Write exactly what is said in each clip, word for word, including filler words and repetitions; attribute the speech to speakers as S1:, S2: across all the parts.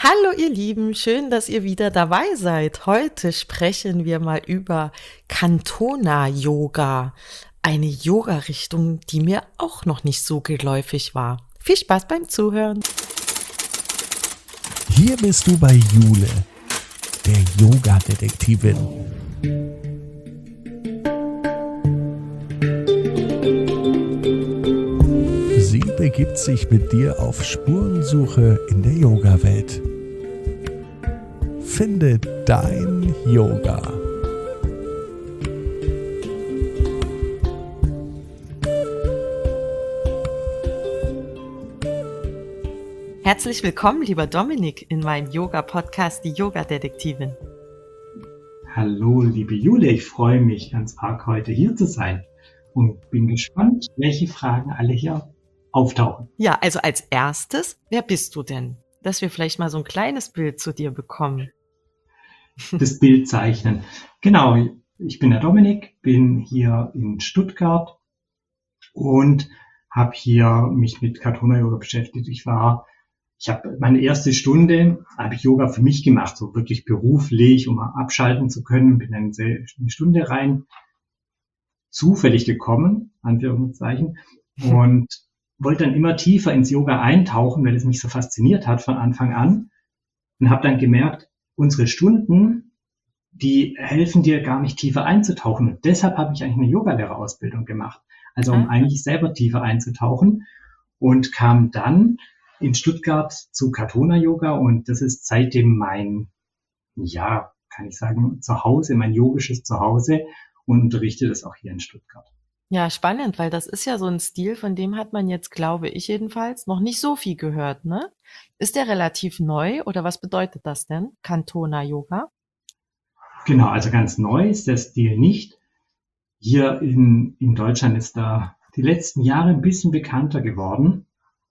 S1: Hallo ihr Lieben, schön, dass ihr wieder dabei seid. Heute sprechen wir mal über Kantona-Yoga, eine Yoga-Richtung, die mir auch noch nicht so geläufig war. Viel Spaß beim Zuhören.
S2: Hier bist du bei Jule, der Yoga-Detektivin. Sie begibt sich mit dir auf Spurensuche in der Yoga-Welt. Finde dein Yoga.
S1: Herzlich willkommen, lieber Dominik, in meinem Yoga-Podcast, die Yoga-Detektivin.
S3: Hallo, liebe Jule, ich freue mich ganz arg, heute hier zu sein und bin gespannt, welche Fragen alle hier auftauchen.
S1: Ja, also als erstes, wer bist du denn? Dass wir vielleicht mal so ein kleines Bild zu dir bekommen.
S3: Das Bild zeichnen. Genau, ich bin der Dominik, bin hier in Stuttgart und habe hier mich mit Kantona-Yoga beschäftigt. Ich war, ich habe meine erste Stunde, habe ich Yoga für mich gemacht, so wirklich beruflich, um mal abschalten zu können. Bin dann eine Stunde rein, zufällig gekommen, Anführungszeichen, und wollte dann immer tiefer ins Yoga eintauchen, weil es mich so fasziniert hat von Anfang an, und habe dann gemerkt, unsere Stunden, die helfen dir gar nicht tiefer einzutauchen. Und deshalb habe ich eigentlich eine Yogalehrerausbildung gemacht. Also um eigentlich selber tiefer einzutauchen, und kam dann in Stuttgart zu Kantona-Yoga, und das ist seitdem mein, ja, kann ich sagen, Zuhause, mein yogisches Zuhause, und unterrichte das auch hier in Stuttgart.
S1: Ja, spannend, weil das ist ja so ein Stil, von dem hat man jetzt, glaube ich jedenfalls, noch nicht so viel gehört, ne? Ist der relativ neu oder was bedeutet das denn, Kantona-Yoga?
S3: Genau, also ganz neu ist der Stil nicht. Hier in, in Deutschland ist er die letzten Jahre ein bisschen bekannter geworden.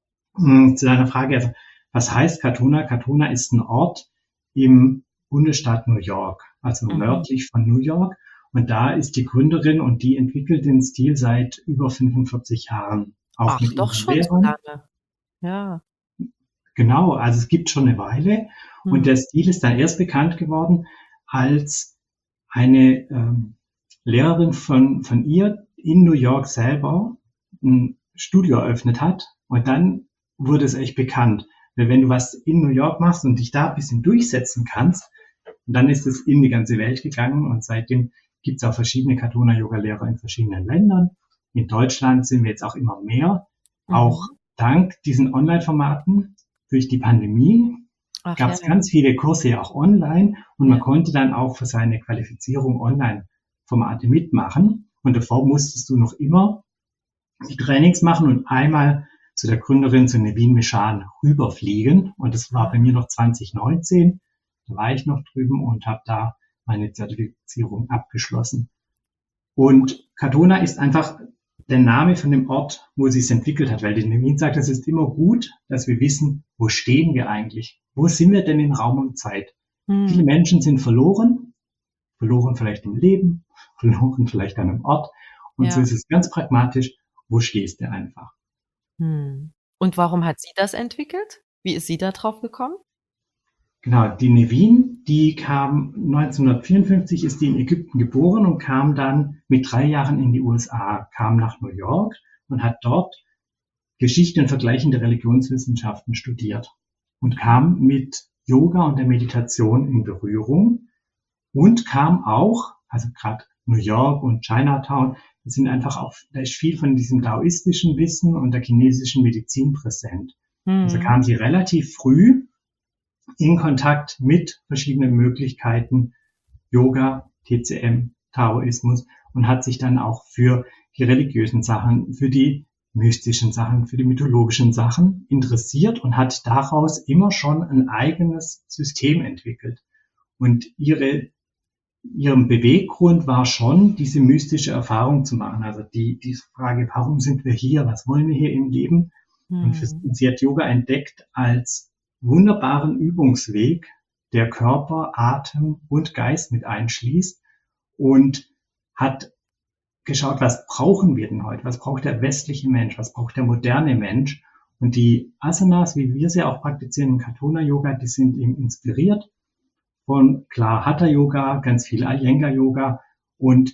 S3: Zu deiner Frage, also, was heißt Kantona? Kantona ist ein Ort im Bundesstaat New York, also
S1: Mhm.
S3: nördlich von New York. Und da ist die Gründerin, und die entwickelt den Stil seit über fünfundvierzig Jahren. Auch
S1: Ach,
S3: mit
S1: doch
S3: ihrer
S1: schon so
S3: Lehrerin.
S1: lange. Ja.
S3: Genau, also es gibt schon eine Weile. Und
S1: Hm.
S3: der Stil ist dann erst bekannt geworden, als eine ähm, Lehrerin von, von ihr in New York selber ein Studio eröffnet hat. Und dann wurde es echt bekannt. Weil wenn du was in New York machst und dich da ein bisschen durchsetzen kannst, dann ist es in die ganze Welt gegangen. Und seitdem gibt es auch verschiedene Kantona-Yoga-Lehrer in verschiedenen Ländern. In Deutschland sind wir jetzt auch immer mehr.
S1: Mhm.
S3: Auch dank diesen Online-Formaten durch die Pandemie
S1: Ach
S3: gab
S1: ja.
S3: es ganz viele Kurse ja auch online, und man
S1: Ja.
S3: konnte dann auch für seine Qualifizierung Online-Formate mitmachen. Und davor musstest du noch immer die Trainings machen und einmal zu der Gründerin, zu Nevin Meshan, rüberfliegen. Und das war bei mir noch zwanzig neunzehn. Da war ich noch drüben und habe da meine Zertifizierung abgeschlossen. Und Kantona ist einfach der Name von dem Ort, wo sie es entwickelt hat, weil die Nevin sagt, es ist immer gut, dass wir wissen, wo stehen wir eigentlich? Wo sind wir denn in Raum und Zeit?
S1: Hm.
S3: Viele Menschen sind verloren, verloren vielleicht im Leben, verloren vielleicht an einem Ort. Und
S1: Ja.
S3: so ist es ganz pragmatisch, wo stehst du einfach?
S1: Hm. Und warum hat sie das entwickelt? Wie ist sie da drauf gekommen?
S3: Genau, die Nevin, die kam neunzehnhundertvierundfünfzig, ist die in Ägypten geboren und kam dann mit drei Jahren in die U S A, kam nach New York und hat dort Geschichte und vergleichende Religionswissenschaften studiert und kam mit Yoga und der Meditation in Berührung und kam auch, also gerade New York und Chinatown, das sind einfach auch, da ist viel von diesem daoistischen Wissen und der chinesischen Medizin präsent.
S1: Hm.
S3: Also kam sie relativ früh in Kontakt mit verschiedenen Möglichkeiten, Yoga, T C M, Taoismus, und hat sich dann auch für die religiösen Sachen, für die mystischen Sachen, für die mythologischen Sachen interessiert und hat daraus immer schon ein eigenes System entwickelt. Und ihre, ihrem Beweggrund war schon, diese mystische Erfahrung zu machen. Also die, die Frage, warum sind wir hier? Was wollen wir hier im Leben?
S1: Hm.
S3: Und für, sie hat Yoga entdeckt als wunderbaren Übungsweg, der Körper, Atem und Geist mit einschließt, und hat geschaut, was brauchen wir denn heute? Was braucht der westliche Mensch? Was braucht der moderne Mensch? Und die Asanas, wie wir sie auch praktizieren im Katona-Yoga, die sind eben inspiriert von, klar, Hatha-Yoga, ganz viel Iyengar-Yoga, und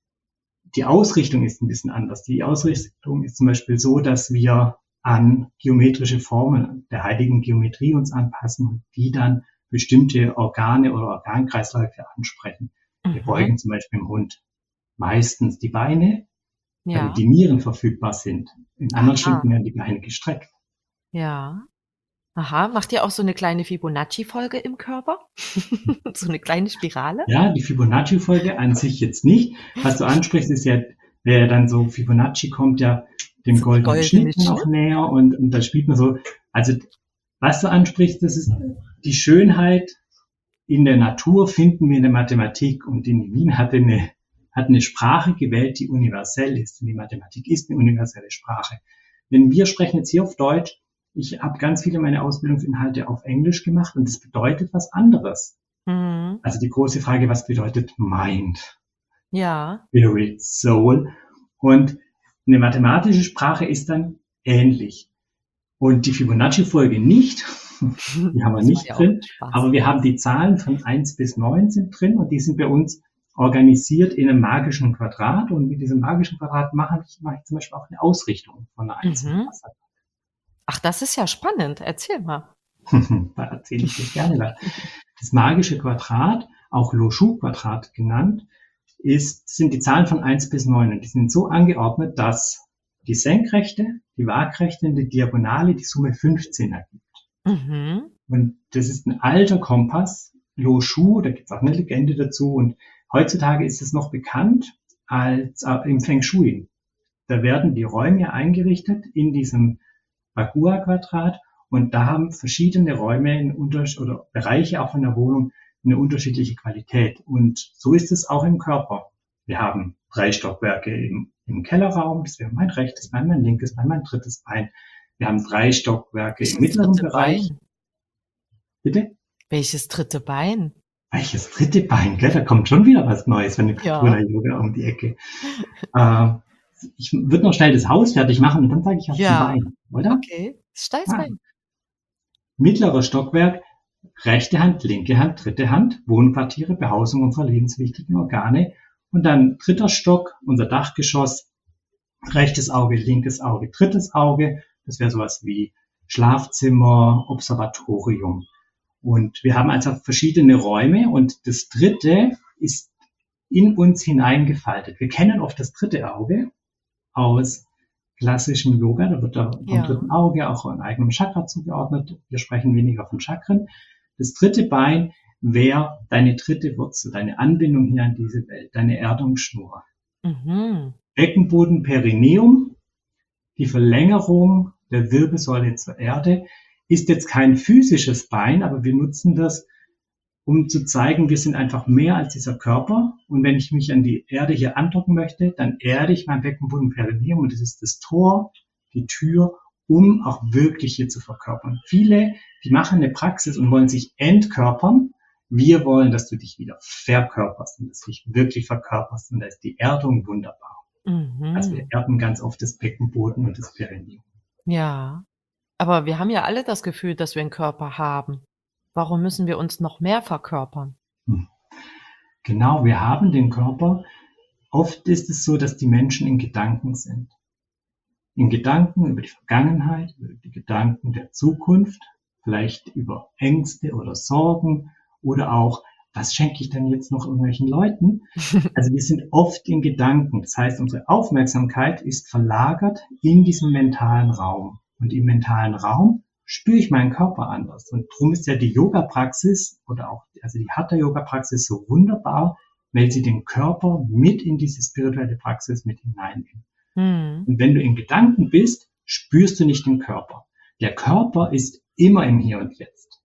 S3: die Ausrichtung ist ein bisschen anders. Die Ausrichtung ist zum Beispiel so, dass wir an geometrische Formen der heiligen Geometrie uns anpassen und die dann bestimmte Organe oder Organkreisläufe ansprechen. Wir
S1: Mhm.
S3: beugen zum Beispiel im Hund meistens die Beine,
S1: Ja.
S3: damit die Nieren verfügbar sind. In anderen
S1: Aha.
S3: Schritten werden die Beine gestreckt.
S1: Ja. Aha. Macht ihr auch so eine kleine Fibonacci-Folge im Körper? So eine kleine Spirale?
S3: Ja, die Fibonacci-Folge an sich jetzt nicht. Was du ansprichst, ist ja, wer dann so, Fibonacci kommt ja dem
S1: So der
S3: goldenen
S1: goldene
S3: Schnitt
S1: Schnitt?
S3: noch näher, und, und da spielt man so, also was du ansprichst, das ist die Schönheit in der Natur, finden wir in der Mathematik, und in Wien hat eine, hat eine Sprache gewählt, die universell ist, und die Mathematik ist eine universelle Sprache. Wenn wir sprechen jetzt hier auf Deutsch, ich habe ganz viele meiner Ausbildungsinhalte auf Englisch gemacht, und das bedeutet was anderes.
S1: Mhm.
S3: Also die große Frage, was bedeutet Mind,
S1: Ja.
S3: Spirit, Soul? Und eine mathematische Sprache ist dann ähnlich. Und die Fibonacci-Folge nicht, die haben wir
S1: Das war
S3: nicht
S1: ja auch
S3: drin,
S1: Spaß.
S3: aber wir haben die Zahlen von eins bis neun sind drin, und die sind bei uns organisiert in einem magischen Quadrat, und mit diesem magischen Quadrat mache ich, mache ich zum Beispiel auch eine Ausrichtung von einer einzelnen
S1: Mhm.
S3: Asana.
S1: Ach, das ist ja spannend. Erzähl mal.
S3: Da erzähle ich dir gerne was. Das magische Quadrat, auch Lo-Shu-Quadrat genannt, ist, sind die Zahlen von eins bis neun, und die sind so angeordnet, dass die Senkrechte, die Waagrechte und die Diagonale die Summe fünfzehn ergibt.
S1: Mhm.
S3: Und das ist ein alter Kompass, Lo-Shu, da gibt es auch eine Legende dazu, und heutzutage ist es noch bekannt als äh, im Feng Shui. Da werden die Räume eingerichtet in diesem Bagua-Quadrat, und da haben verschiedene Räume in Unters- oder Bereiche auch von der Wohnung eine unterschiedliche Qualität. Und so ist es auch im Körper. Wir haben drei Stockwerke im, im Kellerraum, das wäre mein rechtes Bein, mein linkes Bein, mein drittes Bein. Wir haben drei Stockwerke im
S1: Welches
S3: mittleren
S1: dritte
S3: Bereich.
S1: Bein?
S3: Bitte?
S1: Welches dritte Bein?
S3: Welches dritte Bein, gell? Da kommt schon wieder was Neues von dem
S1: Ja.
S3: Katona-Yoga um die Ecke. Äh, ich würde noch schnell das Haus fertig machen, und dann sage ich auch
S1: Ja.
S3: zum Bein, oder?
S1: Okay. Steißbein.
S3: Ah. Mittleres Stockwerk, rechte Hand, linke Hand, dritte Hand, Wohnquartiere, Behausung unserer lebenswichtigen Organe. Und dann dritter Stock, unser Dachgeschoss, rechtes Auge, linkes Auge, drittes Auge. Das wäre sowas wie Schlafzimmer, Observatorium. Und wir haben also verschiedene Räume, und das dritte ist in uns hineingefaltet. Wir kennen oft das dritte Auge aus klassischem Yoga, da wird da vom
S1: Ja.
S3: dritten Auge auch ein eigenem Chakra zugeordnet. Wir sprechen weniger von Chakren. Das dritte Bein wäre deine dritte Wurzel, deine Anbindung hier an diese Welt, deine Erdungsschnur.
S1: Mhm.
S3: Beckenboden, Perineum, die Verlängerung der Wirbelsäule zur Erde, ist jetzt kein physisches Bein, aber wir nutzen das, um zu zeigen, wir sind einfach mehr als dieser Körper. Und wenn ich mich an die Erde hier andocken möchte, dann erde ich mein Beckenboden, Perineum, und das ist das Tor, die Tür, um auch wirklich hier zu verkörpern. Viele, die machen eine Praxis und wollen sich entkörpern. Wir wollen, dass du dich wieder verkörperst und dass du dich wirklich verkörperst. Und da ist die Erdung wunderbar. Also wir
S1: Mhm.
S3: erden ganz oft das Beckenboden und das Perineum.
S1: Ja. Aber wir haben ja alle das Gefühl, dass wir einen Körper haben. Warum müssen wir uns noch mehr verkörpern?
S3: Hm. Genau, wir haben den Körper. Oft ist es so, dass die Menschen in Gedanken sind. In Gedanken über die Vergangenheit, über die Gedanken der Zukunft, vielleicht über Ängste oder Sorgen oder auch, was schenke ich denn jetzt noch irgendwelchen Leuten? Also wir sind oft in Gedanken. Das heißt, unsere Aufmerksamkeit ist verlagert in diesem mentalen Raum. Und im mentalen Raum spüre ich meinen Körper anders. Und darum ist ja die Yoga-Praxis oder auch also die Hatha-Yoga-Praxis so wunderbar, weil sie den Körper mit in diese spirituelle Praxis mit hineinnimmt.
S1: Mhm.
S3: Und wenn du in Gedanken bist, spürst du nicht den Körper. Der Körper ist immer im Hier und Jetzt.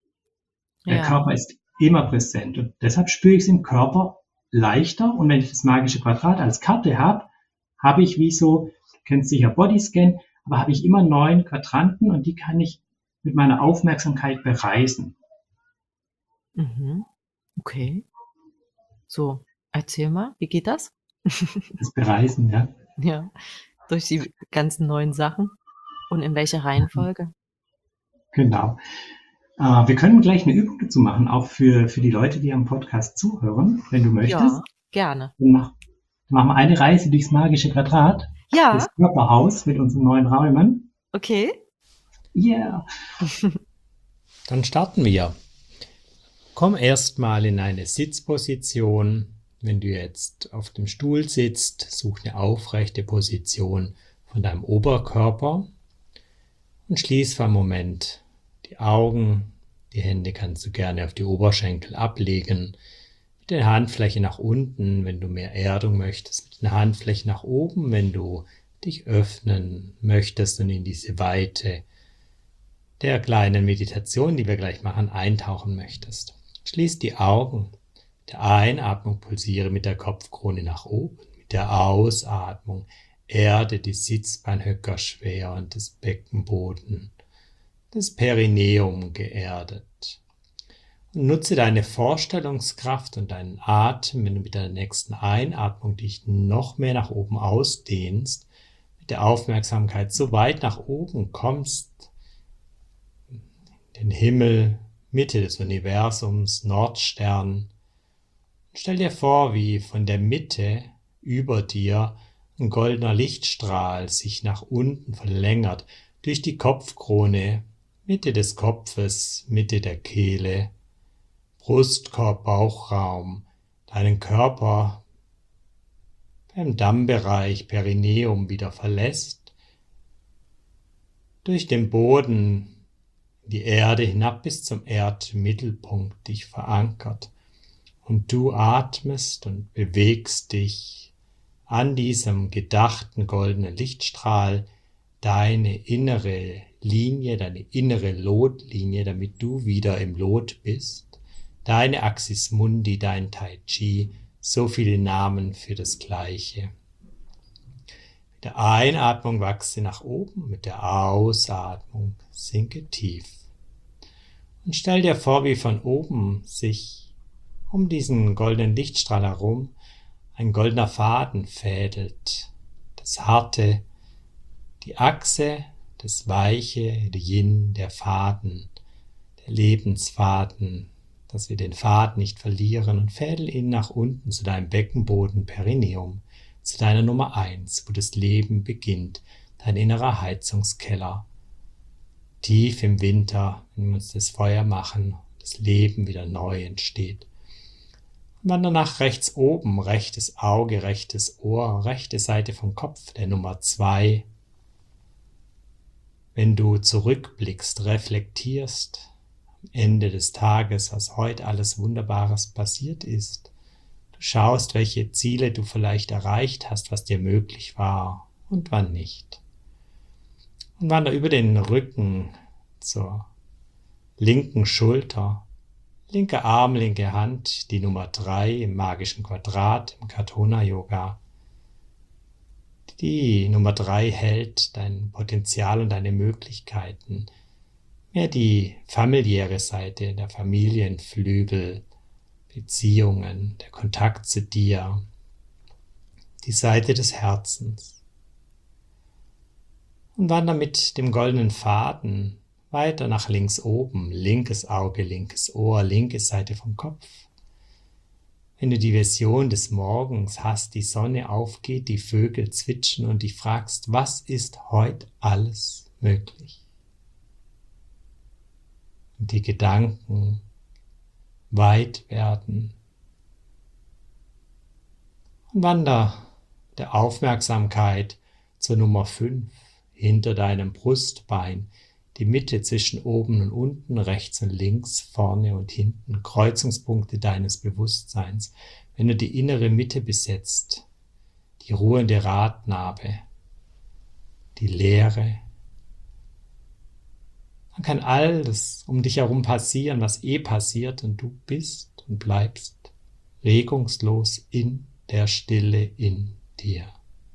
S3: Der
S1: Ja.
S3: Körper ist immer präsent. Und deshalb spüre ich es im Körper leichter. Und wenn ich das magische Quadrat als Karte habe, habe ich wie so, du kennst sicher Bodyscan, aber habe ich immer neun Quadranten, und die kann ich mit meiner Aufmerksamkeit bereisen.
S1: Mhm. Okay. So, erzähl mal, wie geht das?
S3: Das Bereisen, ja.
S1: Ja, durch die ganzen neuen Sachen. Und in welcher Reihenfolge?
S3: Genau. Äh, wir können gleich eine Übung dazu machen, auch für, für die Leute, die am Podcast zuhören, wenn du möchtest.
S1: Ja, gerne.
S3: Dann mach, dann machen wir eine Reise durchs magische Quadrat,
S1: Ja,
S3: das Körperhaus mit unseren neuen Räumen.
S1: okay.
S3: Yeah.
S4: Dann starten wir. Komm erstmal in eine Sitzposition. Wenn du jetzt auf dem Stuhl sitzt, such eine aufrechte Position von deinem Oberkörper und schließ für einen Moment die Augen. Die Hände kannst du gerne auf die Oberschenkel ablegen. Mit den Handflächen nach unten, wenn du mehr Erdung möchtest. Mit den Handflächen nach oben, wenn du dich öffnen möchtest und in diese Weite der kleinen Meditation, die wir gleich machen, eintauchen möchtest. Schließ die Augen. Mit der Einatmung pulsiere mit der Kopfkrone nach oben. Mit der Ausatmung erde die Sitzbeinhöcker schwer und das Beckenboden, das Perineum geerdet. Und nutze deine Vorstellungskraft und deinen Atem, wenn du mit der nächsten Einatmung dich noch mehr nach oben ausdehnst, mit der Aufmerksamkeit so weit nach oben kommst, den Himmel, Mitte des Universums, Nordstern. Stell dir vor, wie von der Mitte über dir ein goldener Lichtstrahl sich nach unten verlängert, durch die Kopfkrone, Mitte des Kopfes, Mitte der Kehle, Brustkorb, Bauchraum, deinen Körper beim Dammbereich, Perineum wieder verlässt, durch den Boden, die Erde hinab bis zum Erdmittelpunkt dich verankert und du atmest und bewegst dich an diesem gedachten goldenen Lichtstrahl deine innere Linie, deine innere Lotlinie, damit du wieder im Lot bist, deine Axis Mundi, dein Tai Chi, so viele Namen für das Gleiche. Mit der Einatmung wachse nach oben, mit der Ausatmung sinke tief. Und stell dir vor, wie von oben sich um diesen goldenen Lichtstrahl herum ein goldener Faden fädelt. Das Harte, die Achse, das Weiche, der Yin, der Faden, der Lebensfaden, dass wir den Faden nicht verlieren und fädel ihn nach unten zu deinem Beckenboden, Perineum, zu deiner Nummer eins, wo das Leben beginnt, dein innerer Heizungskeller. Tief im Winter, wenn wir uns das Feuer machen, das Leben wieder neu entsteht. Und dann danach rechts oben, rechtes Auge, rechtes Ohr, rechte Seite vom Kopf, der Nummer zwei. Wenn du zurückblickst, reflektierst, am Ende des Tages, was heute alles Wunderbares passiert ist, du schaust, welche Ziele du vielleicht erreicht hast, was dir möglich war und wann nicht. Und wander über den Rücken zur linken Schulter, linker Arm, linke Hand, die Nummer drei im magischen Quadrat, im Katonah Yoga. Die Nummer drei hält dein Potenzial und deine Möglichkeiten. Mehr die familiäre Seite, der Familienflügel, Beziehungen, der Kontakt zu dir, die Seite des Herzens. Und wander mit dem goldenen Faden weiter nach links oben, linkes Auge, linkes Ohr, linke Seite vom Kopf. Wenn du die Vision des Morgens hast, die Sonne aufgeht, die Vögel zwitschern und dich fragst, was ist heute alles möglich? Und die Gedanken weit werden. Und wander der Aufmerksamkeit zur Nummer fünf. Hinter deinem Brustbein, die Mitte zwischen oben und unten, rechts und links, vorne und hinten, Kreuzungspunkte deines Bewusstseins. Wenn du die innere Mitte besetzt, die ruhende Radnabe, die Leere, dann kann alles um dich herum passieren, was eh passiert, und du bist und bleibst regungslos in der Stille in dir.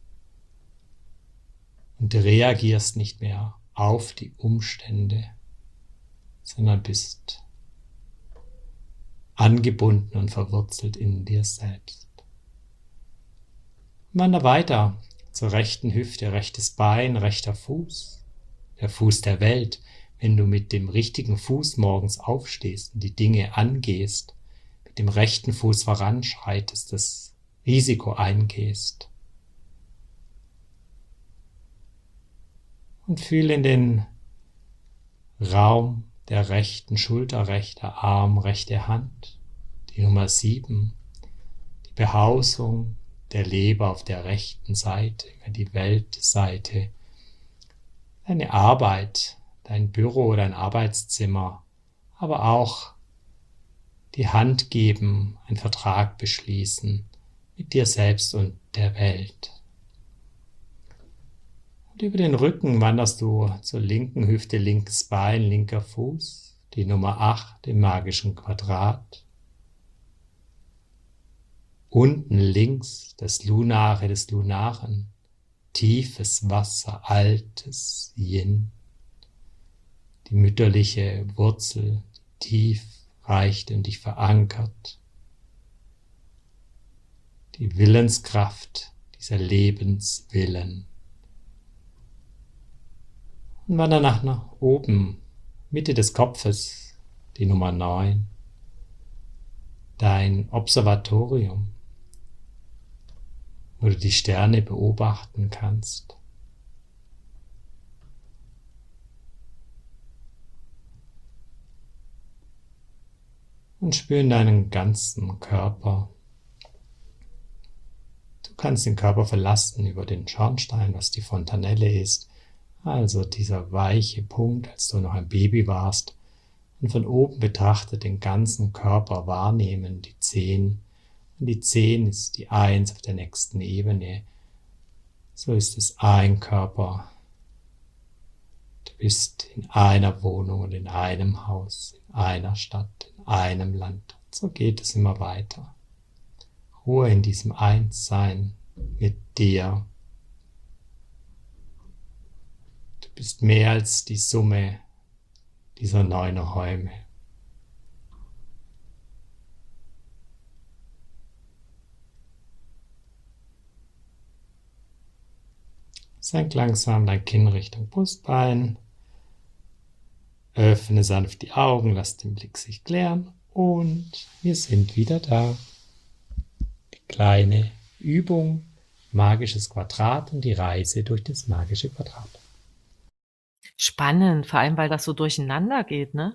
S4: Und du reagierst nicht mehr auf die Umstände, sondern bist angebunden und verwurzelt in dir selbst. Wander weiter zur rechten Hüfte, rechtes Bein, rechter Fuß, der Fuß der Welt. Wenn du mit dem richtigen Fuß morgens aufstehst und die Dinge angehst, mit dem rechten Fuß voranschreitest, das Risiko eingehst. Und fühle in den Raum der rechten Schulter, rechter Arm, rechte Hand, die Nummer sieben, die Behausung der Leber auf der rechten Seite, die Weltseite, deine Arbeit, dein Büro, dein Arbeitszimmer, aber auch die Hand geben, einen Vertrag beschließen mit dir selbst und der Welt. Und über den Rücken wanderst du zur linken Hüfte, linkes Bein, linker Fuß, die Nummer acht im magischen Quadrat. Unten links das Lunare des Lunaren, tiefes Wasser, altes Yin. Die mütterliche Wurzel, die tief reicht und dich verankert. Die Willenskraft, dieser Lebenswillen. Und wander nach, nach oben, Mitte des Kopfes, die Nummer neun. Dein Observatorium, wo du die Sterne beobachten kannst. Und spür in deinen ganzen Körper. Du kannst den Körper verlassen über den Schornstein, was die Fontanelle ist, also dieser weiche Punkt, als du noch ein Baby warst, und von oben betrachtet den ganzen Körper wahrnehmen, die Zehen. Und die Zehn ist die Eins auf der nächsten Ebene. So ist es ein Körper. Du bist in einer Wohnung und in einem Haus, in einer Stadt, in einem Land. So geht es immer weiter. Ruhe in diesem Einssein mit dir. Du bist mehr als die Summe dieser neun Räume. Senk langsam dein Kinn Richtung Brustbein. Öffne sanft die Augen, lass den Blick sich klären und wir sind wieder da. Die kleine Übung, magisches Quadrat und die Reise durch das magische Quadrat.
S1: Spannend, vor allem, weil das so durcheinander geht, ne?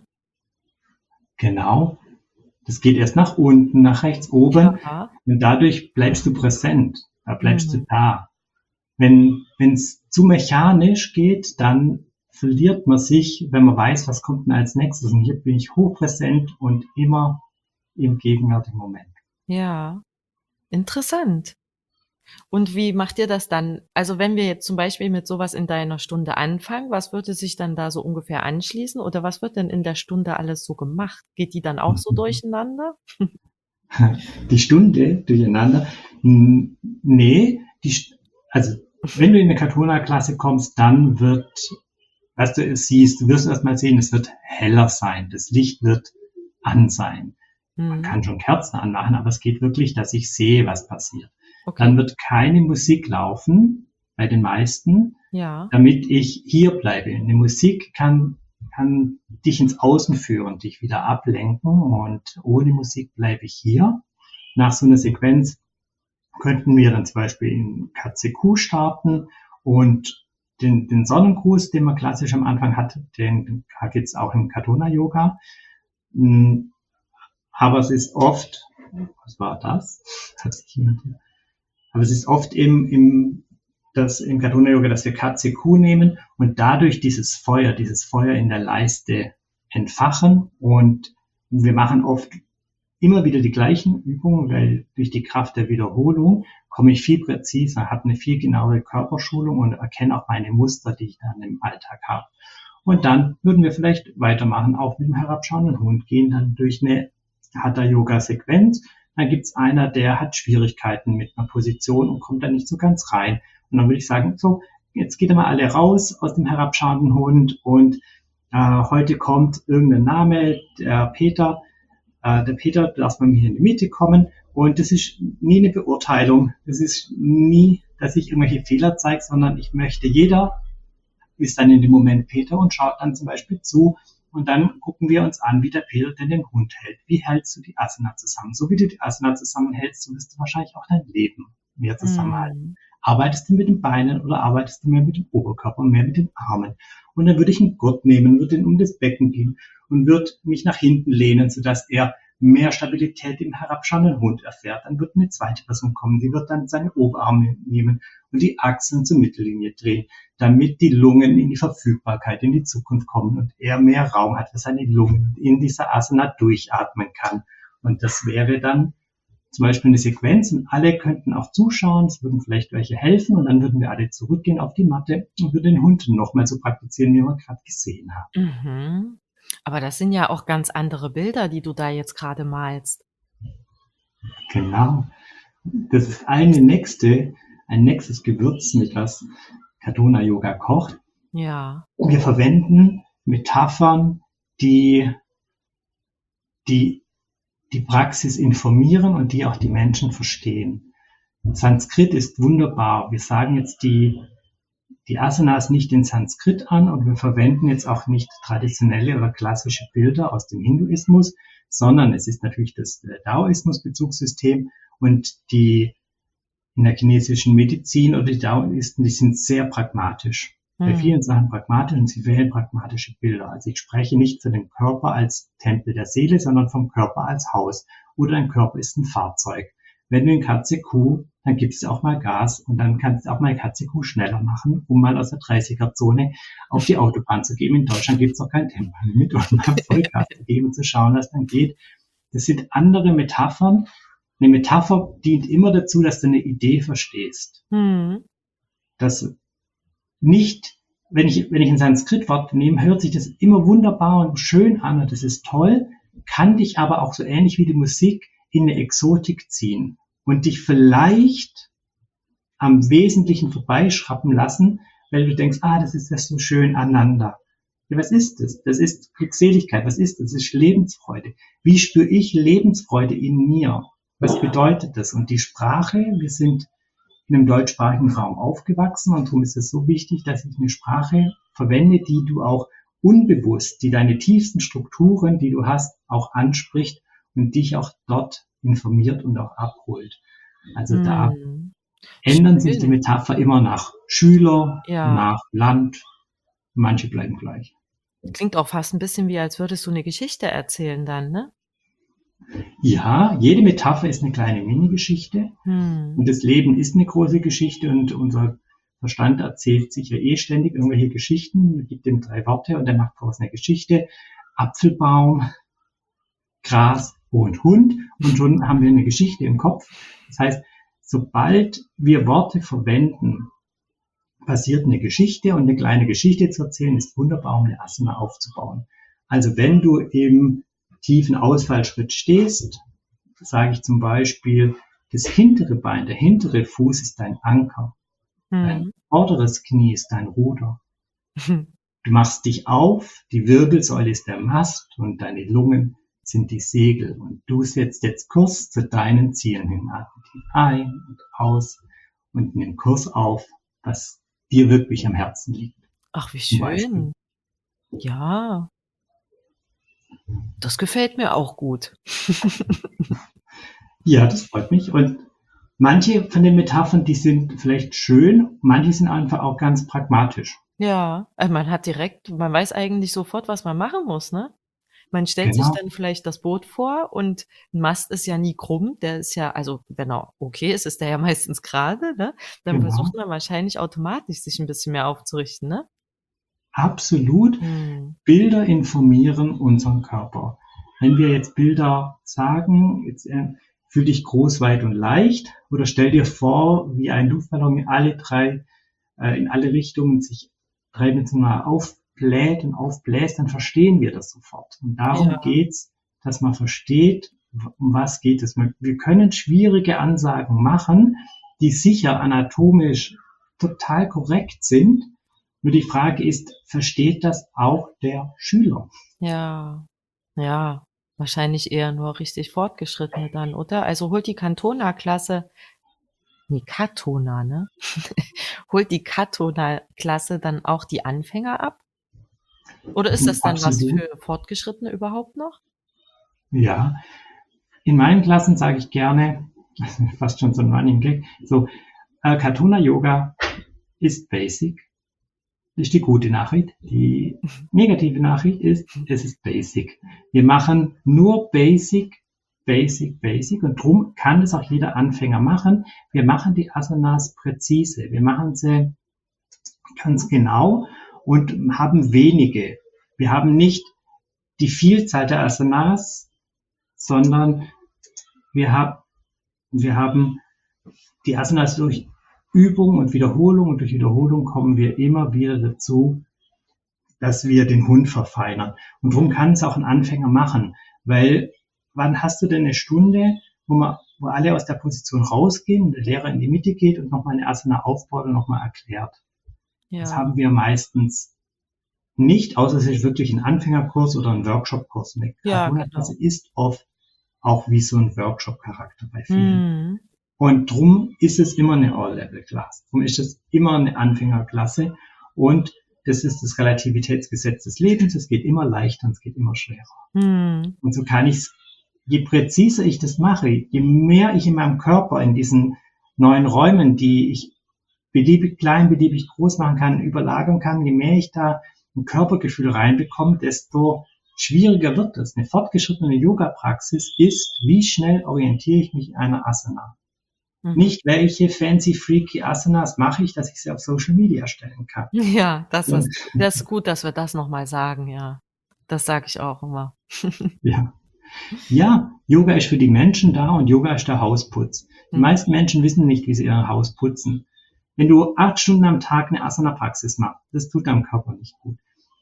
S3: Genau. Das geht erst nach unten, nach rechts oben
S1: Ja.
S3: und dadurch bleibst du präsent. Da bleibst
S1: Mhm.
S3: du da. Wenn es zu mechanisch geht, dann verliert man sich, wenn man weiß, was kommt denn als nächstes. Und hier bin ich hochpräsent und immer im gegenwärtigen Moment.
S1: Ja, interessant. Und wie macht ihr das dann? Also wenn wir jetzt zum Beispiel mit sowas in deiner Stunde anfangen, was würde sich dann da so ungefähr anschließen? Oder was wird denn in der Stunde alles so gemacht? Geht die dann auch so durcheinander?
S3: Die Stunde durcheinander? N- Nee, die, St- also wenn du in eine Katona-Klasse kommst, dann wird, was du es siehst, du wirst erst mal sehen, es wird heller sein, das Licht wird an sein. Man
S1: Mhm.
S3: kann schon Kerzen anmachen, aber es geht wirklich, dass ich sehe, was passiert.
S1: Okay.
S3: Dann wird keine Musik laufen, bei den meisten,
S1: Ja.
S3: damit ich hier bleibe. Eine Musik kann, kann dich ins Außen führen, dich wieder ablenken und ohne Musik bleibe ich hier. Nach so einer Sequenz könnten wir dann zum Beispiel in Katze Kuh starten und den, den Sonnengruß, den man klassisch am Anfang hat, den gibt es auch im Katona-Yoga. Mm, Aber es ist oft, was war das? Hat sich jemand hier? Aber es ist oft im, im, das, im Katona-Yoga, dass wir Katze Kuh nehmen und dadurch dieses Feuer, dieses Feuer in der Leiste entfachen. Und wir machen oft immer wieder die gleichen Übungen, weil durch die Kraft der Wiederholung komme ich viel präziser, habe eine viel genauere Körperschulung und erkenne auch meine Muster, die ich dann im Alltag habe. Und dann würden wir vielleicht weitermachen, auch mit dem herabschauenden Hund, gehen dann durch eine Hatha-Yoga-Sequenz. Dann gibt's einer, der hat Schwierigkeiten mit einer Position und kommt da nicht so ganz rein. Und dann würde ich sagen, so, jetzt geht mal alle raus aus dem herabschauenden Hund und äh, heute kommt irgendein Name, der Peter. Äh, der Peter, du darfst bei mir in die Mitte kommen. Und das ist nie eine Beurteilung. Das ist nie, dass ich irgendwelche Fehler zeige, sondern ich möchte, jeder ist dann in dem Moment Peter und schaut dann zum Beispiel zu. Und dann gucken wir uns an, wie der Peter denn den Hund hält. Wie hältst du die Asana zusammen? So wie du die Asana zusammenhältst, so wirst du wahrscheinlich auch dein Leben mehr zusammenhalten.
S1: Mhm.
S3: Arbeitest du mit den Beinen oder arbeitest du mehr mit dem Oberkörper und mehr mit den Armen? Und dann würde ich einen Gurt nehmen, würde ihn um das Becken gehen und würde mich nach hinten lehnen, sodass er mehr Stabilität im herabschauenden Hund erfährt. Dann wird eine zweite Person kommen, die wird dann seine Oberarme nehmen und die Achseln zur Mittellinie drehen, damit die Lungen in die Verfügbarkeit, in die Zukunft kommen und er mehr Raum hat für seine Lungen und in dieser Asana durchatmen kann. Und das wäre dann zum Beispiel eine Sequenz und alle könnten auch zuschauen, es würden vielleicht welche helfen und dann würden wir alle zurückgehen auf die Matte und würden den Hund nochmal so praktizieren, wie wir gerade gesehen haben.
S1: Mhm. Aber das sind ja auch ganz andere Bilder, die du da jetzt gerade malst.
S3: Genau. Das ist eine nächste, ein nächstes Gewürz, mit was Katonah Yoga kocht.
S1: Ja.
S3: Wir verwenden Metaphern, die, die die Praxis informieren und die auch die Menschen verstehen. Sanskrit ist wunderbar. Wir sagen jetzt die, die Asanas nicht in Sanskrit an und wir verwenden jetzt auch nicht traditionelle oder klassische Bilder aus dem Hinduismus, sondern es ist natürlich das Daoismus-Bezugssystem und die in der chinesischen Medizin oder die Daoisten, die sind sehr pragmatisch. Bei
S1: Hm.
S3: vielen Sachen pragmatisch und sie wählen pragmatische Bilder. Also ich spreche nicht von dem Körper als Tempel der Seele, sondern vom Körper als Haus. Oder ein Körper ist ein Fahrzeug. Wenn du in Katze Kuh, dann gibst du auch mal Gas und dann kannst du auch mal Katze Kuh schneller machen, um mal aus der dreißiger-Zone auf die Autobahn zu gehen. In Deutschland gibt es auch kein Tempolimit, um mal Vollgas zu geben und zu schauen, was dann geht. Das sind andere Metaphern. Eine Metapher dient immer dazu, dass du eine Idee verstehst.
S1: Hm.
S3: Dass nicht, wenn ich, wenn ich ein Sanskrit-Wort nehme, hört sich das immer wunderbar und schön an und das ist toll, kann dich aber auch so ähnlich wie die Musik in eine Exotik ziehen und dich vielleicht am Wesentlichen vorbeischrappen lassen, weil du denkst, ah, das ist das so schön aneinander. Ja, was ist das? Das ist Glückseligkeit. Was ist das? Das ist Lebensfreude. Wie spüre ich Lebensfreude in mir? Was bedeutet das? Und die Sprache, wir sind in einem deutschsprachigen Raum aufgewachsen und darum ist es so wichtig, dass ich eine Sprache verwende, die du auch unbewusst, die deine tiefsten Strukturen, die du hast, auch anspricht und dich auch dort informiert und auch abholt. Also da
S1: Hm.
S3: ändern sich die
S1: Schön.
S3: Metapher immer nach Schüler,
S1: Ja.
S3: nach Land, manche bleiben gleich.
S1: Klingt auch fast ein bisschen wie, als würdest du eine Geschichte erzählen dann, ne?
S3: Ja, jede Metapher ist eine kleine Mini-Geschichte.
S1: Hm.
S3: Und das Leben ist eine große Geschichte und unser Verstand erzählt sich ja eh ständig irgendwelche Geschichten, gibt ihm drei Worte und er macht daraus eine Geschichte. Apfelbaum, Gras und Hund und schon haben wir eine Geschichte im Kopf. Das heißt, sobald wir Worte verwenden, passiert eine Geschichte und eine kleine Geschichte zu erzählen ist wunderbar, um eine Asana aufzubauen. Also wenn du im tiefen Ausfallschritt stehst, sage ich zum Beispiel, das hintere Bein, der hintere Fuß ist dein Anker. Dein
S1: Hm.
S3: vorderes Knie ist dein Ruder. Du machst dich auf, die Wirbelsäule ist der Mast und deine Lungen sind die Segel. Und du setzt jetzt Kurs zu deinen Zielen hin. Atme tief ein und aus und nimm Kurs auf, was dir wirklich am Herzen liegt.
S1: Ach, wie
S3: Zum Beispiel.
S1: schön. Ja. Das gefällt mir auch gut.
S3: Ja, das freut mich. Und manche von den Metaphern, die sind vielleicht schön, manche sind einfach auch ganz pragmatisch.
S1: Ja, also man hat direkt man weiß eigentlich sofort, was man machen muss, ne? Man stellt sich
S3: Genau.
S1: dann vielleicht das Boot vor und 'n Mast ist ja nie krumm, der ist ja also, wenn er okay ist, ist der ja meistens gerade, ne? Dann
S3: Genau.
S1: versucht man wahrscheinlich automatisch, sich 'n bisschen mehr aufzurichten, ne?
S3: Absolut.
S1: Mhm.
S3: Bilder informieren unseren Körper. Wenn wir jetzt Bilder sagen, jetzt äh, fühl dich groß, weit und leicht oder stell dir vor, wie ein Luftballon in alle drei, äh, in alle Richtungen sich dreidimensional aufbläht und aufbläst, dann verstehen wir das sofort. Und darum
S1: Ja.
S3: geht's, dass man versteht, w- um was geht es. Man- Wir können schwierige Ansagen machen, die sicher anatomisch total korrekt sind. Nur die Frage ist, versteht das auch der Schüler?
S1: Ja. Ja, wahrscheinlich eher nur richtig Fortgeschrittene dann, oder? Also, holt die Katonah-Klasse Nee, Katona, ne? Holt die Katona-Klasse dann auch die Anfänger ab? Oder ist das dann was
S3: Absolut.
S1: für Fortgeschrittene überhaupt noch?
S3: Ja, in meinen Klassen sage ich gerne, fast schon so ein Running Gag, so, äh, Katona Yoga ist basic. Das ist die gute Nachricht. Die negative Nachricht ist, es ist basic. Wir machen nur basic, basic, basic und drum kann das auch jeder Anfänger machen. Wir machen die Asanas präzise. Wir machen sie ganz genau und haben wenige. Wir haben nicht die Vielzahl der Asanas, sondern wir haben, wir haben die Asanas durch Übung und Wiederholung und durch Wiederholung kommen wir immer wieder dazu, dass wir den Hund verfeinern. Und darum kann es auch ein Anfänger machen, weil wann hast du denn eine Stunde, wo man, wo alle aus der Position rausgehen und der Lehrer in die Mitte geht und nochmal eine Asana aufbaut und nochmal erklärt.
S1: Ja.
S3: Das haben wir meistens nicht, außer es ist wirklich ein Anfängerkurs oder ein Workshopkurs. Eine
S1: Ja,
S3: Katona-Klasse
S1: genau.
S3: ist oft auch wie so ein Workshop-Charakter bei vielen.
S1: Mhm.
S3: Und drum ist es immer eine All-Level-Class. Drum ist es immer eine Anfängerklasse. Und das ist das Relativitätsgesetz des Lebens. Es geht immer leichter und es geht immer schwerer.
S1: Mhm.
S3: Und so kann ich, je präziser ich das mache, je mehr ich in meinem Körper in diesen neuen Räumen, die ich beliebig klein, beliebig groß machen kann, überlagern kann, je mehr ich da ein Körpergefühl reinbekomme, desto schwieriger wird es. Eine fortgeschrittene Yoga-Praxis ist, wie schnell orientiere ich mich in einer Asana.
S1: Mhm.
S3: Nicht, welche fancy, freaky Asanas mache ich, dass ich sie auf Social Media stellen kann.
S1: Ja, das ist, das ist gut, dass wir das nochmal sagen, ja. Das sage ich auch immer.
S3: Ja. Ja, Yoga ist für die Menschen da und Yoga ist der Hausputz. Die
S1: Mhm.
S3: meisten Menschen wissen nicht, wie sie ihr Haus putzen. Wenn du acht Stunden am Tag eine Asana-Praxis machst, das tut deinem Körper nicht gut.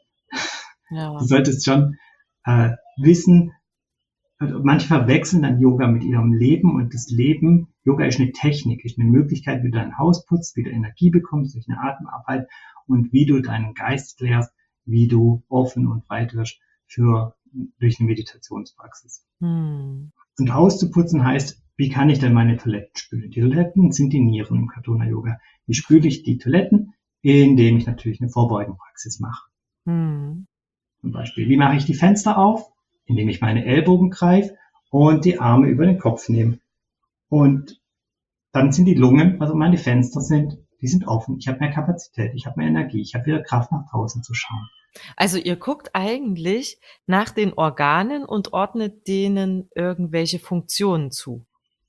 S1: Ja.
S3: Du solltest schon äh, wissen, also manche verwechseln dann Yoga mit ihrem Leben und das Leben, Yoga ist eine Technik, ist eine Möglichkeit, wie du dein Haus putzt, wie du Energie bekommst durch eine Atemarbeit und wie du deinen Geist klärst, wie du offen und weit wirst für, durch eine Meditationspraxis.
S1: Mhm.
S3: Und Haus zu putzen heißt, wie kann ich denn meine Toiletten spülen? Die Toiletten sind die Nieren im Katona Yoga. Wie spüle ich die Toiletten? Indem ich natürlich eine Vorbeugenpraxis mache.
S1: Mhm.
S3: Zum Beispiel, wie mache ich die Fenster auf? Indem ich meine Ellbogen greife und die Arme über den Kopf nehme. Und dann sind die Lungen, also meine Fenster sind, die sind offen. Ich habe mehr Kapazität, ich habe mehr Energie, ich habe wieder Kraft, nach draußen zu schauen.
S1: Also ihr guckt eigentlich nach den Organen und ordnet denen irgendwelche Funktionen zu.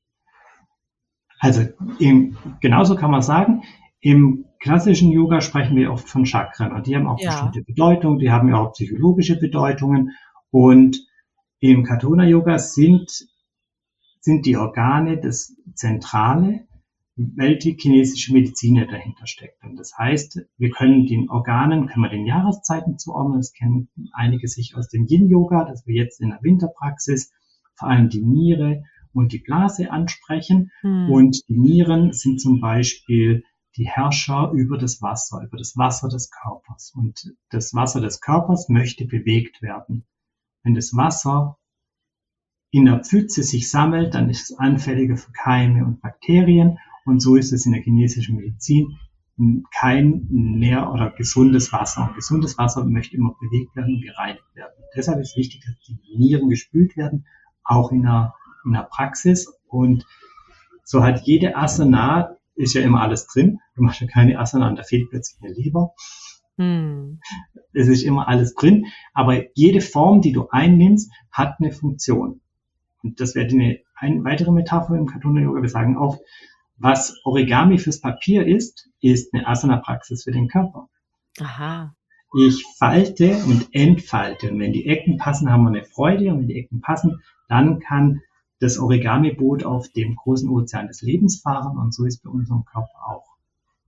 S3: Also im, genauso kann man sagen, im klassischen Yoga sprechen wir oft von Chakren und die haben auch
S1: Ja.
S3: bestimmte Bedeutungen, die haben ja auch psychologische Bedeutungen und im Katona Yoga sind, sind die Organe das Zentrale, weil die chinesische Medizin ja dahinter steckt. Und das heißt, wir können den Organen, können wir den Jahreszeiten zuordnen, das kennen einige sich aus dem Yin-Yoga, dass wir jetzt in der Winterpraxis vor allem die Niere und die Blase ansprechen.
S1: Hm.
S3: Und die Nieren sind zum Beispiel die Herrscher über das Wasser, über das Wasser des Körpers. Und das Wasser des Körpers möchte bewegt werden. Wenn das Wasser in der Pfütze sich sammelt, dann ist es anfälliger für Keime und Bakterien. Und so ist es in der chinesischen Medizin kein nähr- oder gesundes Wasser. Und gesundes Wasser möchte immer bewegt werden und gereinigt werden. Deshalb ist es wichtig, dass die Nieren gespült werden, auch in der, in der Praxis. Und so hat jede Asana, ist ja immer alles drin. Du machst ja keine Asana und da fehlt plötzlich eine Leber.
S1: Hm.
S3: Es ist immer alles drin. Aber jede Form, die du einnimmst, hat eine Funktion. Und das wäre eine, eine weitere Metapher im Katona Yoga. Wir sagen oft, was Origami fürs Papier ist, ist eine Asana-Praxis für den Körper.
S1: Aha.
S3: Ich falte und entfalte. Und wenn die Ecken passen, haben wir eine Freude. Und wenn die Ecken passen, dann kann das Origami-Boot auf dem großen Ozean des Lebens fahren. Und so ist bei unserem Körper auch.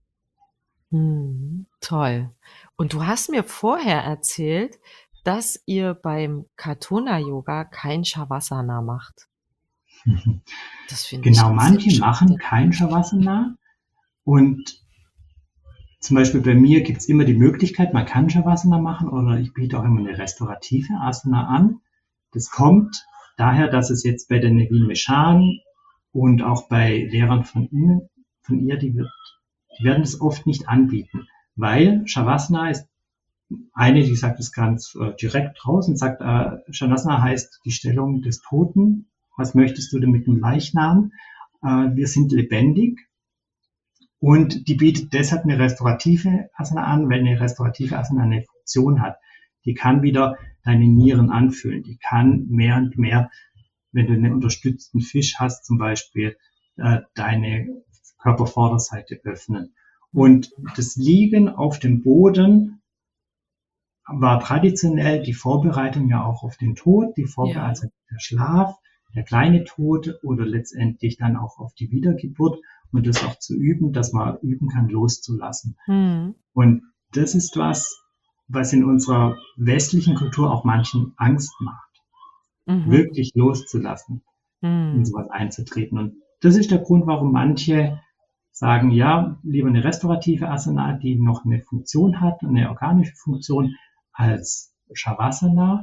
S1: Hm. Toll. Und du hast mir vorher erzählt, dass ihr beim Katona Yoga kein Shavasana macht. Das finde ich
S3: Genau,
S1: ein
S3: manche
S1: bisschen
S3: machen
S1: schade.
S3: kein Shavasana. Und zum Beispiel bei mir gibt es immer die Möglichkeit, man kann Shavasana machen oder ich biete auch immer eine restaurative Asana an. Das kommt daher, dass es jetzt bei den Nevin Meshan und auch bei Lehrern von Ihnen, von ihr, die, wird, die werden es oft nicht anbieten, weil Shavasana ist eine, die sagt es ganz äh, direkt raus und sagt, äh, Shavasana heißt die Stellung des Toten. Was möchtest du denn mit dem Leichnam? Äh, wir sind lebendig. Und die bietet deshalb eine restaurative Asana an, weil eine restaurative Asana eine Funktion hat. Die kann wieder deine Nieren anfüllen. Die kann mehr und mehr, wenn du einen unterstützten Fisch hast, zum Beispiel, äh, deine Körpervorderseite öffnen. Und das Liegen auf dem Boden war traditionell die Vorbereitung ja auch auf den Tod, die Vorbereitung,
S1: Ja.
S3: also der Schlaf, der kleine Tod oder letztendlich dann auch auf die Wiedergeburt. Und das auch zu üben, dass man üben kann, loszulassen.
S1: Mhm.
S3: Und das ist was, was in unserer westlichen Kultur auch manchen Angst macht,
S1: Mhm.
S3: wirklich loszulassen, in
S1: Mhm.
S3: sowas einzutreten. Und das ist der Grund, warum manche sagen, ja, lieber eine restaurative Asana, die noch eine Funktion hat, eine organische Funktion, als Shavasana.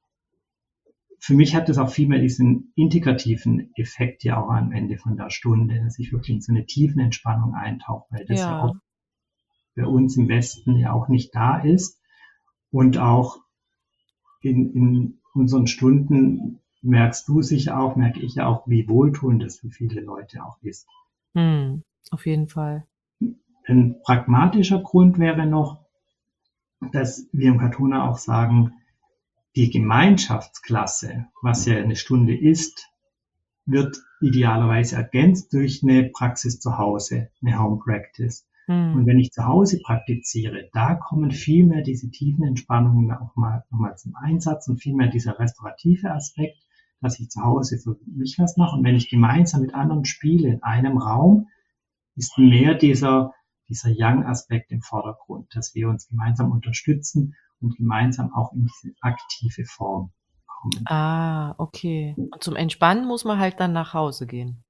S3: Für mich hat das auch viel mehr diesen integrativen Effekt ja auch am Ende von der Stunde, dass ich wirklich in so eine tiefen Entspannung eintauche, weil das ja,
S1: Ja.
S3: auch bei uns im Westen ja auch nicht da ist. Und auch in, in unseren Stunden merkst du sicher auch, merke ich ja auch, wie wohltuend das für viele Leute auch ist.
S1: Mhm. Auf jeden Fall.
S3: Ein pragmatischer Grund wäre noch, dass wir im Katona auch sagen, die Gemeinschaftsklasse, was ja eine Stunde ist, wird idealerweise ergänzt durch eine Praxis zu Hause, eine Home Practice.
S1: Mhm.
S3: Und wenn ich zu Hause praktiziere, da kommen viel mehr diese tiefen Entspannungen auch mal, nochmal zum Einsatz und viel mehr dieser restaurative Aspekt, dass ich zu Hause für mich was mache. Und wenn ich gemeinsam mit anderen spiele in einem Raum, ist mehr dieser, dieser Yang-Aspekt im Vordergrund, dass wir uns gemeinsam unterstützen und gemeinsam auch in diese aktive Form kommen.
S1: Ah, okay. Und zum Entspannen muss man halt dann nach Hause gehen.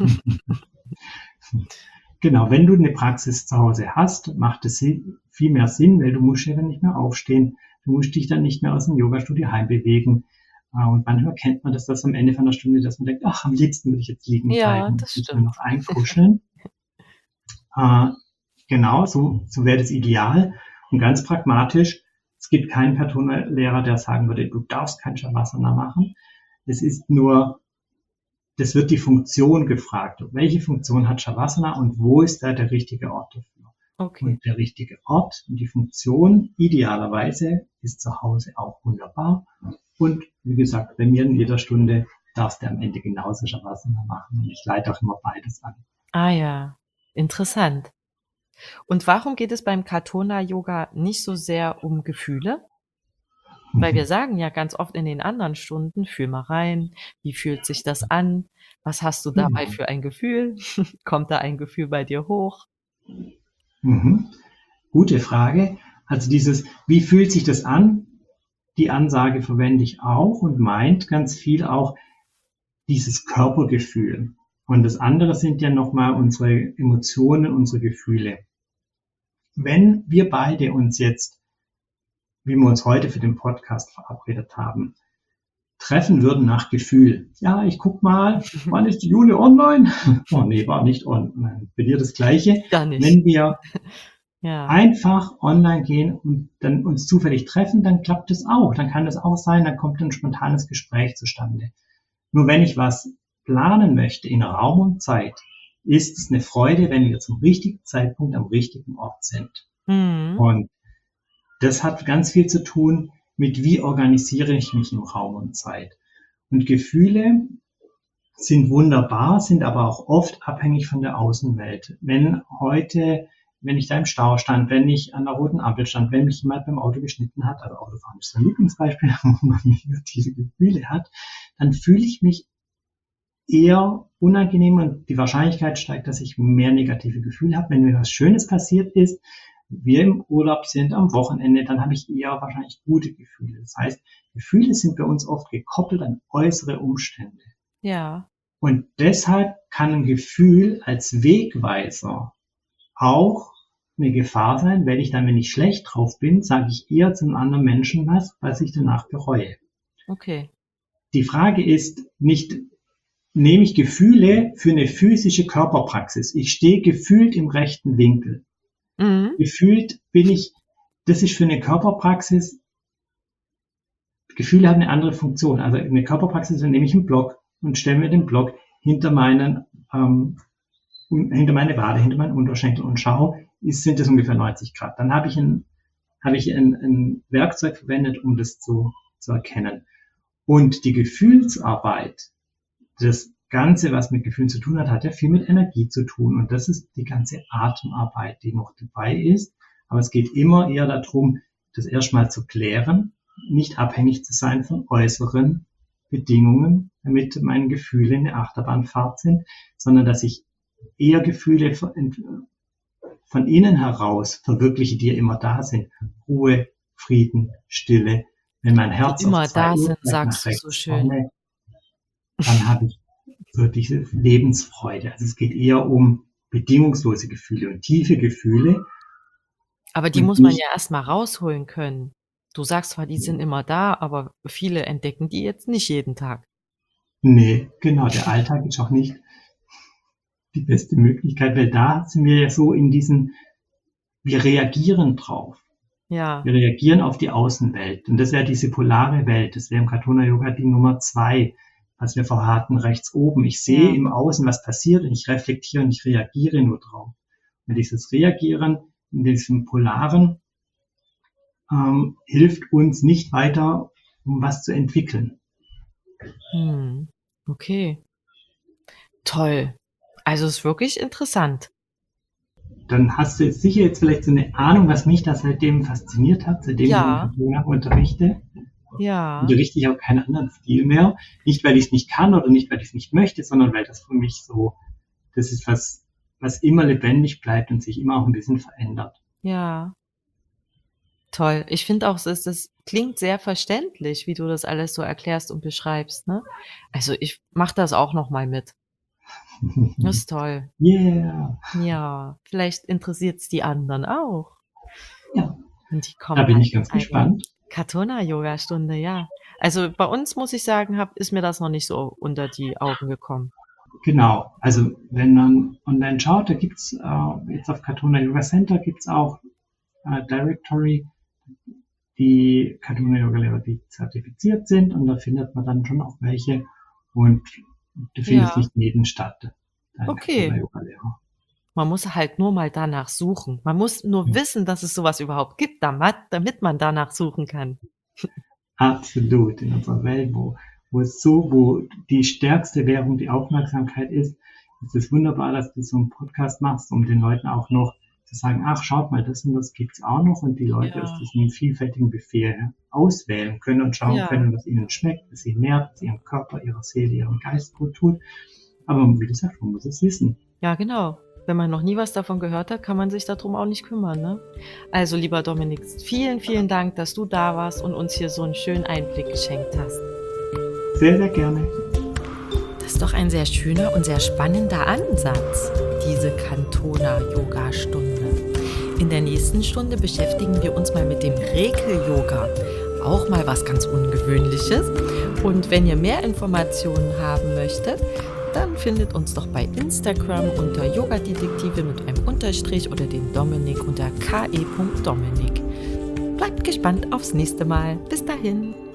S3: Genau, wenn du eine Praxis zu Hause hast, macht es viel mehr Sinn, weil du musst ja dann nicht mehr aufstehen, du musst dich dann nicht mehr aus dem Yogastudio heimbewegen. Und manchmal kennt man das, dass am Ende von der Stunde, dass man denkt, ach, am liebsten würde ich jetzt liegen
S1: Ja,
S3: bleiben,
S1: das
S3: muss man noch
S1: stimmt.
S3: einkuscheln. äh, genau, so, so wäre das ideal. Und ganz pragmatisch, es gibt keinen Katona-Lehrer, der sagen würde, du darfst kein Shavasana machen. Es ist nur, das wird die Funktion gefragt. Welche Funktion hat Shavasana und wo ist da der richtige Ort dafür?
S1: Okay.
S3: Und der richtige Ort und die Funktion idealerweise ist zu Hause auch wunderbar. Und wie gesagt, bei mir in jeder Stunde darfst du am Ende genauso Shavasana machen. Und ich leite auch immer beides an.
S1: Ah ja, interessant. Und warum geht es beim Katona-Yoga nicht so sehr um Gefühle? Weil wir sagen ja ganz oft in den anderen Stunden, fühl mal rein, wie fühlt sich das an? Was hast du dabei
S3: Genau.
S1: für ein Gefühl? Kommt da ein Gefühl bei dir hoch?
S3: Mhm. Gute Frage. Also dieses, wie fühlt sich das an? Die Ansage verwende ich auch und meint ganz viel auch dieses Körpergefühl. Und das andere sind ja nochmal unsere Emotionen, unsere Gefühle. Wenn wir beide uns jetzt, wie wir uns heute für den Podcast verabredet haben, treffen würden nach Gefühl. Ja, ich guck mal, wann ist die Jule online? Oh nee, war nicht online. Bei dir das Gleiche.
S1: Gar nicht.
S3: Wenn wir
S1: Ja.
S3: einfach online gehen und dann uns zufällig treffen, dann klappt es auch. Dann kann es auch sein, dann kommt ein spontanes Gespräch zustande. Nur wenn ich was planen möchte in Raum und Zeit, ist es eine Freude, wenn wir zum richtigen Zeitpunkt am richtigen Ort sind.
S1: Mhm.
S3: Und das hat ganz viel zu tun mit, wie organisiere ich mich im Raum und Zeit. Und Gefühle sind wunderbar, sind aber auch oft abhängig von der Außenwelt. Wenn heute, wenn ich da im Stau stand, wenn ich an der roten Ampel stand, wenn mich jemand beim Auto geschnitten hat, also Autofahren ist ein Lieblingsbeispiel, wo man negative Gefühle hat, dann fühle ich mich eher unangenehm und die Wahrscheinlichkeit steigt, dass ich mehr negative Gefühle habe. Wenn mir was Schönes passiert ist, wir im Urlaub sind am Wochenende, dann habe ich eher wahrscheinlich gute Gefühle. Das heißt, Gefühle sind bei uns oft gekoppelt an äußere Umstände.
S1: Ja.
S3: Und deshalb kann ein Gefühl als Wegweiser auch eine Gefahr sein, weil ich dann, wenn ich schlecht drauf bin, sage ich eher zum anderen Menschen was, was ich danach bereue.
S1: Okay.
S3: Die Frage ist nicht, nehme ich Gefühle für eine physische Körperpraxis. Ich stehe gefühlt im rechten Winkel.
S1: Mhm.
S3: Gefühlt bin ich, das ist für eine Körperpraxis, Gefühle haben eine andere Funktion. Also eine Körperpraxis, dann nehme ich einen Block und stelle mir den Block hinter meinen, ähm, hinter meine Wade, hinter meinen Unterschenkel und schaue, ist, sind das ungefähr neunzig Grad. Dann habe ich ein, habe ich ein, ein Werkzeug verwendet, um das zu, zu erkennen. Und die Gefühlsarbeit, das Ganze, was mit Gefühlen zu tun hat, hat ja viel mit Energie zu tun. Und das ist die ganze Atemarbeit, die noch dabei ist. Aber es geht immer eher darum, das erstmal zu klären, nicht abhängig zu sein von äußeren Bedingungen, damit meine Gefühle in der Achterbahnfahrt sind, sondern dass ich eher Gefühle von, von innen heraus verwirkliche, die ja immer da sind. Ruhe, Frieden, Stille. Wenn mein Herz
S1: Die immer
S3: auf zwei
S1: da
S3: Uhr
S1: sind,
S3: gleich
S1: sagst
S3: nach
S1: du so
S3: rechts
S1: schön.
S3: vorne, dann habe ich so diese Lebensfreude. Also es geht eher um bedingungslose Gefühle und tiefe Gefühle.
S1: Aber die
S3: Und
S1: muss man
S3: nicht-
S1: ja erst mal rausholen können. Du sagst zwar, die sind immer da, aber viele entdecken die jetzt nicht jeden Tag.
S3: Nee, genau, der Alltag ist auch nicht die beste Möglichkeit, weil da sind wir ja so in diesen, wir reagieren drauf.
S1: Ja,
S3: Wir reagieren auf die Außenwelt. Und das ist ja diese polare Welt. Das wäre im Katona Yoga die Nummer zwei, was wir vorher hatten, rechts oben. Ich sehe
S1: Ja.
S3: im Außen, was passiert, und ich reflektiere und ich reagiere nur drauf. Und dieses Reagieren in diesem Polaren ähm, hilft uns nicht weiter, um was zu entwickeln.
S1: hm, okay. Toll. Also ist wirklich interessant.
S3: Dann hast du jetzt sicher jetzt vielleicht so eine Ahnung, was mich da seitdem fasziniert hat, seitdem
S1: Ja.
S3: ich in Katona unterrichte.
S1: Ja,
S3: Unterrichte ich auch keinen anderen Stil mehr. Nicht, weil ich es nicht kann oder nicht, weil ich es nicht möchte, sondern weil das für mich so, das ist was, was immer lebendig bleibt und sich immer auch ein bisschen verändert.
S1: ja. Toll. Ich finde auch, es ist, das klingt sehr verständlich, wie du das alles so erklärst und beschreibst, ne? Also ich mache das auch noch mal mit. Das ist toll.
S3: Yeah.
S1: Ja, vielleicht interessiert's die anderen auch.
S3: Ja,
S1: Und die kommen
S3: da bin
S1: halt
S3: ich ganz
S1: in eine
S3: gespannt.
S1: Katona-Yoga-Stunde, ja. Also bei uns, muss ich sagen, hab, ist mir das noch nicht so unter die Augen gekommen.
S3: Genau. Also wenn man online schaut, da gibt's äh, jetzt auf Katona Yoga Center gibt's auch äh, Directory, die Katona Yoga Lehrer, die zertifiziert sind, und da findet man dann schon auch welche, und du findest
S1: Ja.
S3: nicht jeden statt. Dein
S1: Okay.
S3: Katona Yoga Lehrer.
S1: Man muss halt nur mal danach suchen. Man muss nur
S3: Ja.
S1: wissen, dass es sowas überhaupt gibt, damit, damit man danach suchen kann.
S3: Absolut. In unserer Welt, wo, wo es so, wo die stärkste Währung die Aufmerksamkeit ist, ist es wunderbar, dass du so einen Podcast machst, um den Leuten auch noch zu sagen, ach, schaut mal, das und das gibt's auch noch, und die Leute
S1: Ja.
S3: aus diesem vielfältigen Buffet auswählen können und schauen
S1: Ja.
S3: können, was ihnen schmeckt, was sie nährt, was ihrem Körper, ihrer Seele, ihrem Geist gut tut. Aber wie gesagt, man muss es wissen.
S1: Ja, genau. Wenn man noch nie was davon gehört hat, kann man sich darum auch nicht kümmern, ne? Also, lieber Dominik, vielen, vielen Dank, dass du da warst und uns hier so einen schönen Einblick geschenkt hast.
S3: Sehr, sehr gerne.
S1: Das ist doch ein sehr schöner und sehr spannender Ansatz, diese Katona-Yoga-Stunde. In der nächsten Stunde beschäftigen wir uns mal mit dem Rekel-Yoga. Auch mal was ganz Ungewöhnliches. Und wenn ihr mehr Informationen haben möchtet, dann findet uns doch bei Instagram unter Yoga-Detektive mit einem Unterstrich oder den Dominik unter ke punkt dominik. Bleibt gespannt aufs nächste Mal. Bis dahin.